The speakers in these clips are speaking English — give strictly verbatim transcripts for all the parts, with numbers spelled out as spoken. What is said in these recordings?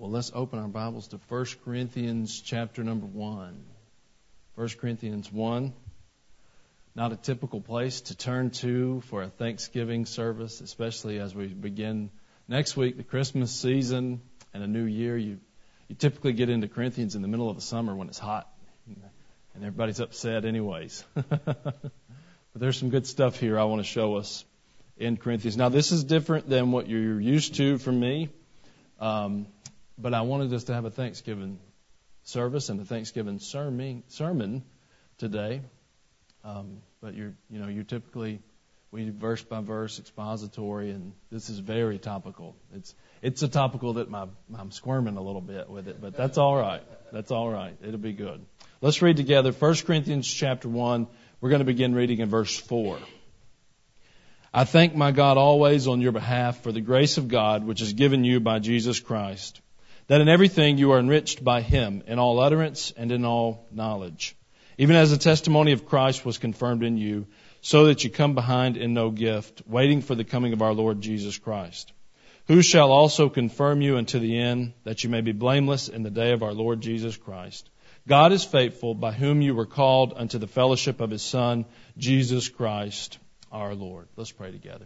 Well, let's open our Bibles to First Corinthians chapter number one. First Corinthians one. Not a typical place to turn to for a Thanksgiving service, especially as we begin next week, the Christmas season and a new year. You you typically get into Corinthians in the middle of the summer when it's hot and everybody's upset anyways. But there's some good stuff here I want to show us in Corinthians. Now, this is different than what you're used to from me. Um, but I wanted us to have a Thanksgiving service and a Thanksgiving sermon, sermon today. Um, but you're, you know, you're typically, we verse by verse expository, and this is very topical. It's, it's a topical that my, I'm squirming a little bit with it, but that's all right. That's all right. It'll be good. Let's read together First Corinthians chapter one. We're going to begin reading in verse four. I thank my God always on your behalf for the grace of God which is given you by Jesus Christ, that in everything you are enriched by him, in all utterance and in all knowledge, even as the testimony of Christ was confirmed in you, so that you come behind in no gift, waiting for the coming of our Lord Jesus Christ, who shall also confirm you unto the end, that you may be blameless in the day of our Lord Jesus Christ. God is faithful, by whom you were called unto the fellowship of his Son, Jesus Christ our Lord. Let's pray together.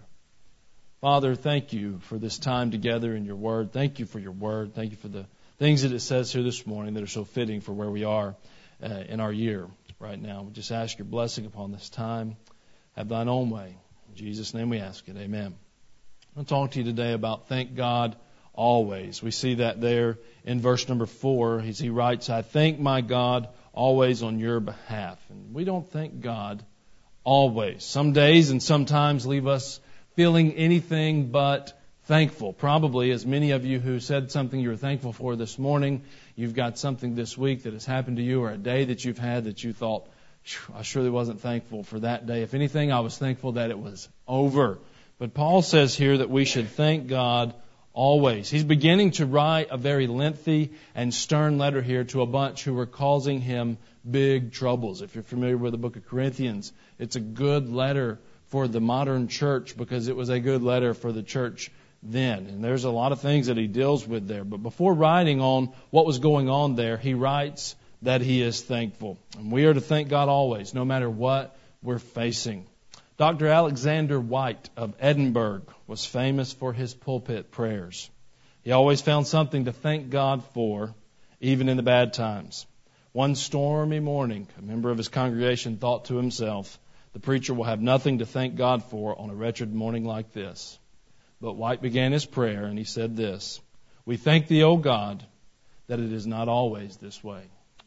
Father, thank you for this time together in your word. Thank you for your word. Thank you for the things that it says here this morning that are so fitting for where we are uh, in our year right now. We just ask your blessing upon this time. Have thine own way. In Jesus' name we ask it. Amen. I'll talk to you today about thank God always. We see that there in verse number four. As he writes, I thank my God always on your behalf. And we don't thank God always. Some days and sometimes leave us feeling anything but thankful. Probably, as many of you who said something you were thankful for this morning, you've got something this week that has happened to you or a day that you've had that you thought, I surely wasn't thankful for that day. If anything, I was thankful that it was over. But Paul says here that we should thank God always. He's beginning to write a very lengthy and stern letter here to a bunch who were causing him big troubles. If you're familiar with the book of Corinthians, it's a good letter for the modern church because it was a good letter for the church then. And there's a lot of things that he deals with there. But before writing on what was going on there, he writes that he is thankful. And we are to thank God always, no matter what we're facing. Doctor Alexander White of Edinburgh was famous for his pulpit prayers. He always found something to thank God for, even in the bad times. One stormy morning, a member of his congregation thought to himself, the preacher will have nothing to thank God for on a wretched morning like this. But White began his prayer, and he said this, we thank thee, O God, that it is not always this way.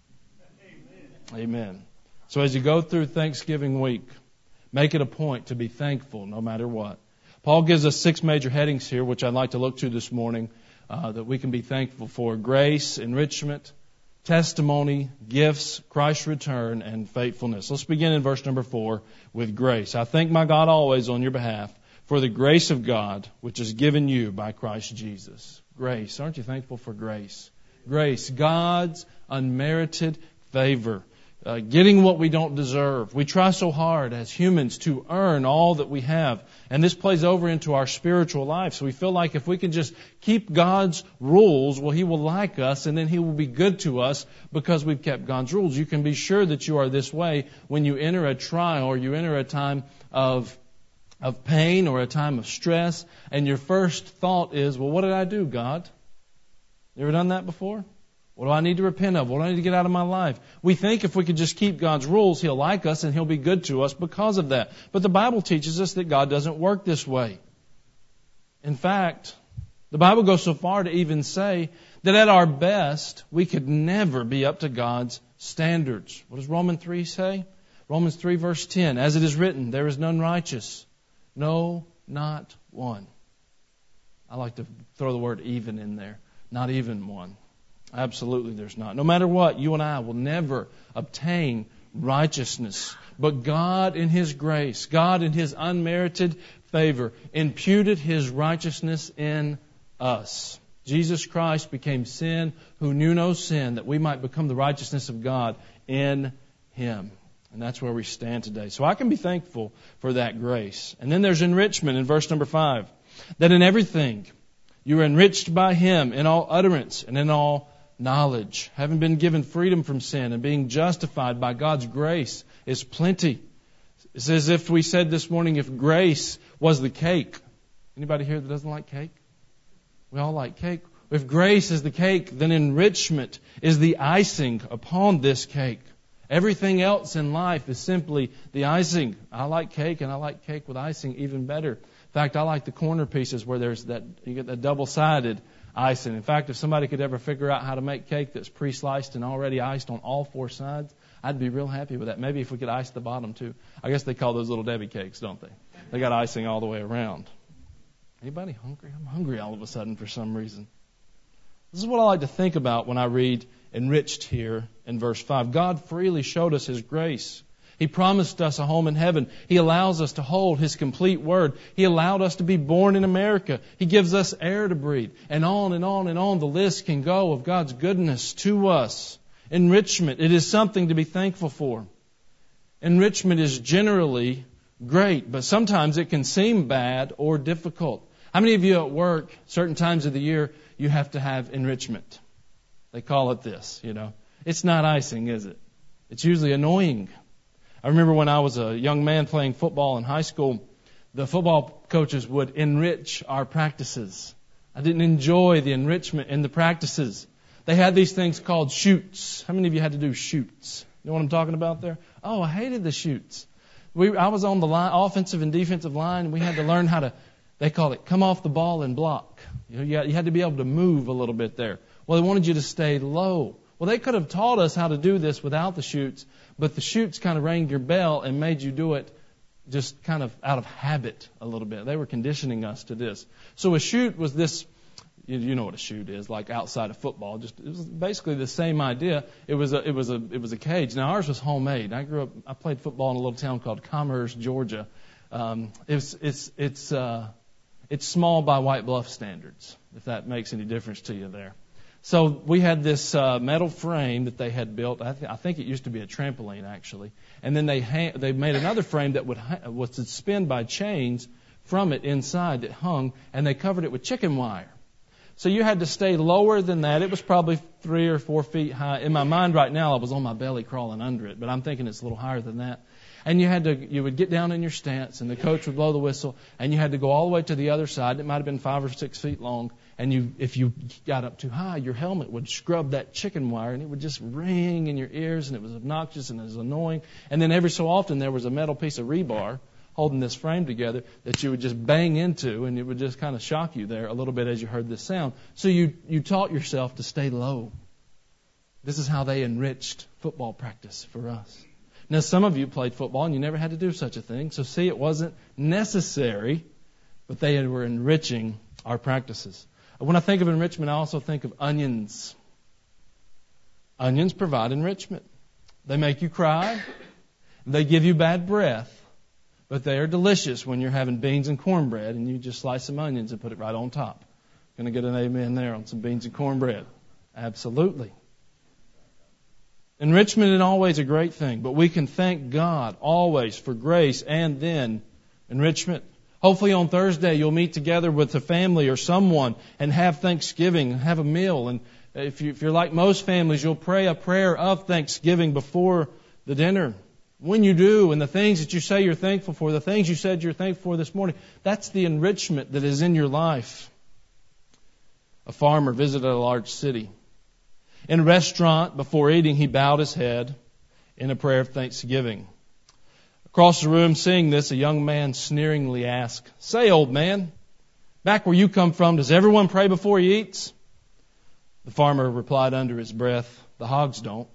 Amen. Amen. So as you go through Thanksgiving week, make it a point to be thankful no matter what. Paul gives us six major headings here, which I'd like to look to this morning, uh, that we can be thankful for. Grace, enrichment, testimony, gifts, Christ's return, and faithfulness. Let's begin in verse number four with grace. I thank my God always on your behalf for the grace of God, which is given you by Christ Jesus. Grace. Aren't you thankful for grace? Grace. God's unmerited favor. Uh, getting what we don't deserve. We try so hard as humans to earn all that we have. And this plays over into our spiritual life. So we feel like if we can just keep God's rules, well, He will like us and then He will be good to us because we've kept God's rules. You can be sure that you are this way when you enter a trial or you enter a time of of pain or a time of stress. And your first thought is, well, what did I do, God? You ever done that before? What do I need to repent of? What do I need to get out of my life? We think if we could just keep God's rules, He'll like us and He'll be good to us because of that. But the Bible teaches us that God doesn't work this way. In fact, the Bible goes so far to even say that at our best, we could never be up to God's standards. What does Romans three say? Romans three verse ten, as it is written, there is none righteous, no, not one. I like to throw the word even in there. Not even one. Absolutely there's not. No matter what, you and I will never obtain righteousness. But God in His grace, God in His unmerited favor, imputed His righteousness in us. Jesus Christ became sin who knew no sin, that we might become the righteousness of God in Him. And that's where we stand today. So I can be thankful for that grace. And then there's enrichment in verse number five. That in everything You are enriched by Him in all utterance and in all knowledge, having been given freedom from sin and being justified by God's grace is plenty. It's as if we said this morning, if grace was the cake. Anybody here that doesn't like cake? We all like cake. If grace is the cake, then enrichment is the icing upon this cake. Everything else in life is simply the icing. I like cake, and I like cake with icing even better. In fact, I like the corner pieces where there's that, you get that double-sided icing. In fact, if somebody could ever figure out how to make cake that's pre-sliced and already iced on all four sides, I'd be real happy with that. Maybe if we could ice the bottom too. I guess they call those Little Debbie cakes, don't they? They got icing all the way around. Anybody hungry? I'm hungry all of a sudden for some reason. This is what I like to think about when I read enriched here in verse five. God freely showed us His grace. He promised us a home in heaven. He allows us to hold His complete word. He allowed us to be born in America. He gives us air to breathe. And on and on and on the list can go of God's goodness to us. Enrichment, it is something to be thankful for. Enrichment is generally great, but sometimes it can seem bad or difficult. How many of you at work, certain times of the year, you have to have enrichment? They call it this, you know. It's not icing, is it? It's usually annoying. I remember when I was a young man playing football in high school, the football coaches would enrich our practices. I didn't enjoy the enrichment in the practices. They had these things called shoots. How many of you had to do shoots? You know what I'm talking about there? Oh, I hated the shoots. We, I was on the line, offensive and defensive line, and we had to learn how to, they call it come off the ball and block. You know, you had, you had to be able to move a little bit there. Well, they wanted you to stay low. Well, they could have taught us how to do this without the shoots, but the shoots kind of rang your bell and made you do it just kind of out of habit a little bit. They were conditioning us to this. So a shoot was this, you, you know what a shoot is, like outside of football. Just it was basically the same idea. It was a it was a it was a cage. Now ours was homemade. I grew up. I played football in a little town called Commerce, Georgia. Um, it's it's it's uh, it's small by White Bluff standards, if that makes any difference to you there. So we had this uh, metal frame that they had built. I, th- I think it used to be a trampoline, actually. And then they ha- they made another frame that would ha- was suspend by chains from it inside that hung, and they covered it with chicken wire. So you had to stay lower than that. It was probably three or four feet high. In my mind right now, I was on my belly crawling under it, but I'm thinking it's a little higher than that. And you had to, you would get down in your stance, and the coach would blow the whistle, and you had to go all the way to the other side. It might have been five or six feet long. And you, if you got up too high, your helmet would scrub that chicken wire, and it would just ring in your ears, and it was obnoxious and it was annoying. And then every so often there was a metal piece of rebar holding this frame together that you would just bang into, and it would just kind of shock you there a little bit as you heard this sound. So you, you taught yourself to stay low. This is how they enriched football practice for us. Now, some of you played football and you never had to do such a thing, so see, it wasn't necessary, but they were enriching our practices. When I think of enrichment, I also think of onions. Onions provide enrichment. They make you cry. They give you bad breath. But they are delicious when you're having beans and cornbread and you just slice some onions and put it right on top. Going to get an amen there on some beans and cornbread. Absolutely. Enrichment is always a great thing, but we can thank God always for grace and then enrichment. Hopefully on Thursday you'll meet together with a family or someone and have Thanksgiving and have a meal. And if, you, if you're like most families, you'll pray a prayer of thanksgiving before the dinner. When you do, and the things that you say you're thankful for, the things you said you're thankful for this morning, that's the enrichment that is in your life. A farmer visited a large city. In a restaurant, before eating, he bowed his head in a prayer of thanksgiving. Across the room, seeing this, a young man sneeringly asked, "Say, old man, back where you come from, does everyone pray before he eats?" The farmer replied under his breath, "The hogs don't."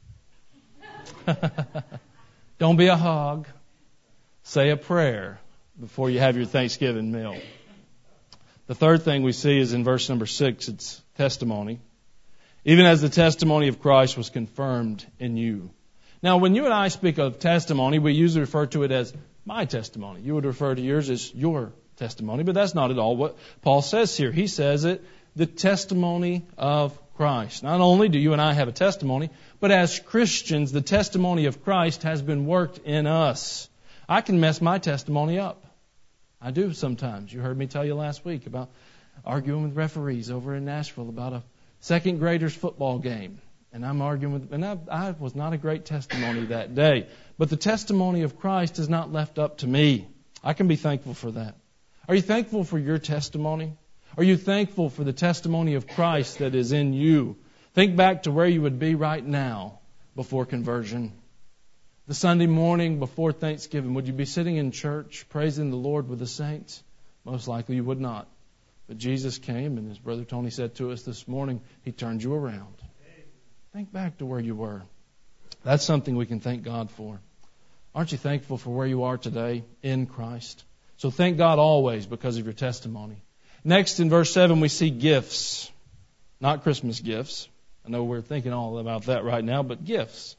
Don't be a hog. Say a prayer before you have your Thanksgiving meal. The third thing we see is in verse number six, it's testimony. Even as the testimony of Christ was confirmed in you. Now, when you and I speak of testimony, we usually refer to it as my testimony. You would refer to yours as your testimony, but that's not at all what Paul says here. He says it, the testimony of Christ. Not only do you and I have a testimony, but as Christians, the testimony of Christ has been worked in us. I can mess my testimony up. I do sometimes. You heard me tell you last week about arguing with referees over in Nashville about a second graders football game. And I'm arguing with, and I, I was not a great testimony that day. But the testimony of Christ is not left up to me. I can be thankful for that. Are you thankful for your testimony? Are you thankful for the testimony of Christ that is in you? Think back to where you would be right now before conversion. The Sunday morning before Thanksgiving, would you be sitting in church praising the Lord with the saints? Most likely you would not. But Jesus came, and as Brother Tony said to us this morning, He turned you around. Think back to where you were. That's something we can thank God for. Aren't you thankful for where you are today in Christ? So thank God always because of your testimony. Next, in verse seven, we see gifts. Not Christmas gifts. I know we're thinking all about that right now, but gifts.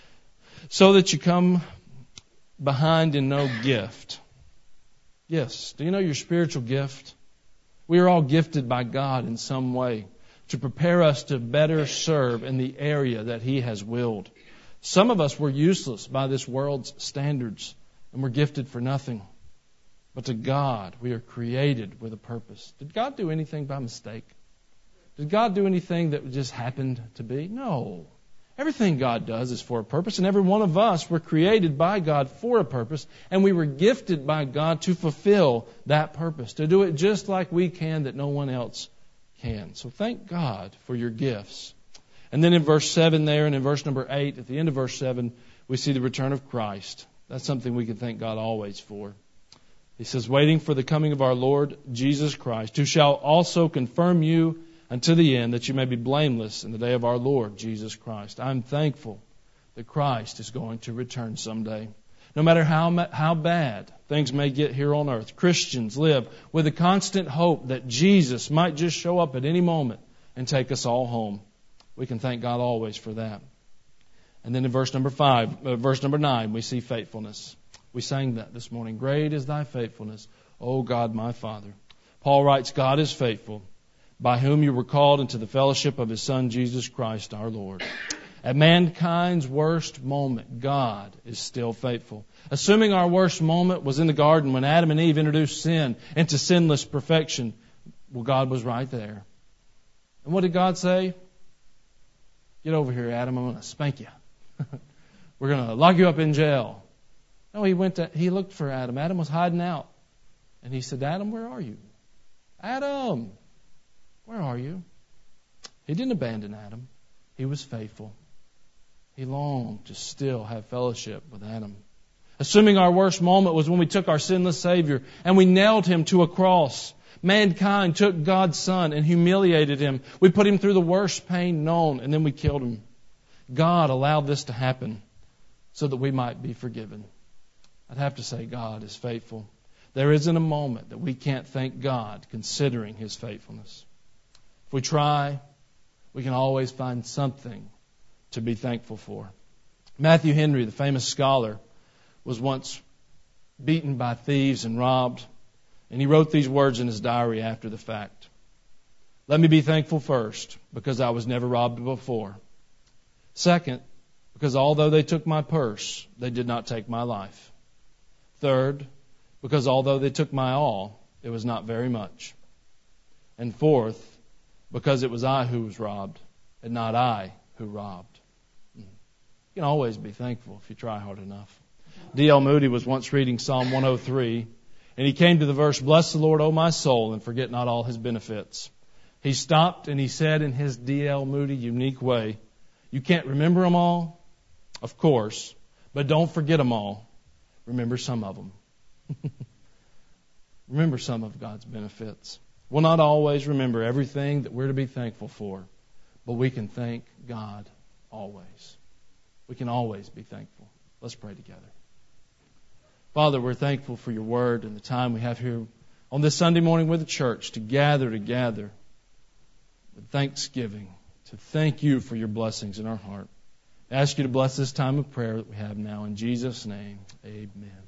So that you come behind in no gift. Yes. Do you know your spiritual gift? We are all gifted by God in some way to prepare us to better serve in the area that He has willed. Some of us were useless by this world's standards, and we're gifted for nothing. But to God, we are created with a purpose. Did God do anything by mistake? Did God do anything that just happened to be? No. Everything God does is for a purpose, and every one of us were created by God for a purpose, and we were gifted by God to fulfill that purpose, to do it just like we can that no one else can. So thank God for your gifts. And then in verse seven there and in verse number eight, at the end of verse seven, we see the return of Christ. That's something we can thank God always for. He says, waiting for the coming of our Lord Jesus Christ, who shall also confirm you unto the end, that you may be blameless in the day of our Lord Jesus Christ. I'm thankful that Christ is going to return someday. No matter how how bad things may get here on earth, Christians live with a constant hope that Jesus might just show up at any moment and take us all home. We can thank God always for that. And then in verse number five, uh, verse number nine, we see faithfulness. We sang that this morning. Great is thy faithfulness, O God my Father. Paul writes, God is faithful, by whom you were called into the fellowship of His Son, Jesus Christ our Lord. At mankind's worst moment, God is still faithful. Assuming our worst moment was in the garden when Adam and Eve introduced sin into sinless perfection, well, God was right there. And what did God say? Get over here, Adam. I'm going to spank you. We're going to lock you up in jail. No, he went to, he looked for Adam. Adam was hiding out. And he said, Adam, where are you? Adam, where are you? He didn't abandon Adam. He was faithful. He longed to still have fellowship with Adam. Assuming our worst moment was when we took our sinless Savior and we nailed Him to a cross. Mankind took God's Son and humiliated Him. We put Him through the worst pain known, and then we killed Him. God allowed this to happen so that we might be forgiven. I'd have to say God is faithful. There isn't a moment that we can't thank God considering His faithfulness. If we try, we can always find something to be thankful for. Matthew Henry, the famous scholar, was once beaten by thieves and robbed, and he wrote these words in his diary after the fact. Let me be thankful first, because I was never robbed before. Second, because although they took my purse, they did not take my life. Third, because although they took my all, it was not very much. And fourth, because it was I who was robbed, and not I who robbed. You can always be thankful if you try hard enough. D L Moody was once reading Psalm one oh three, and he came to the verse, Bless the Lord, O my soul, and forget not all His benefits. He stopped and he said in his D L Moody unique way, you can't remember them all, of course, but don't forget them all. Remember some of them. Remember some of God's benefits. We'll not always remember everything that we're to be thankful for, but we can thank God always. We can always be thankful. Let's pray together. Father, we're thankful for your word and the time we have here on this Sunday morning with the church to gather together with thanksgiving, to thank you for your blessings in our heart. I ask you to bless this time of prayer that we have now. In Jesus' name, amen.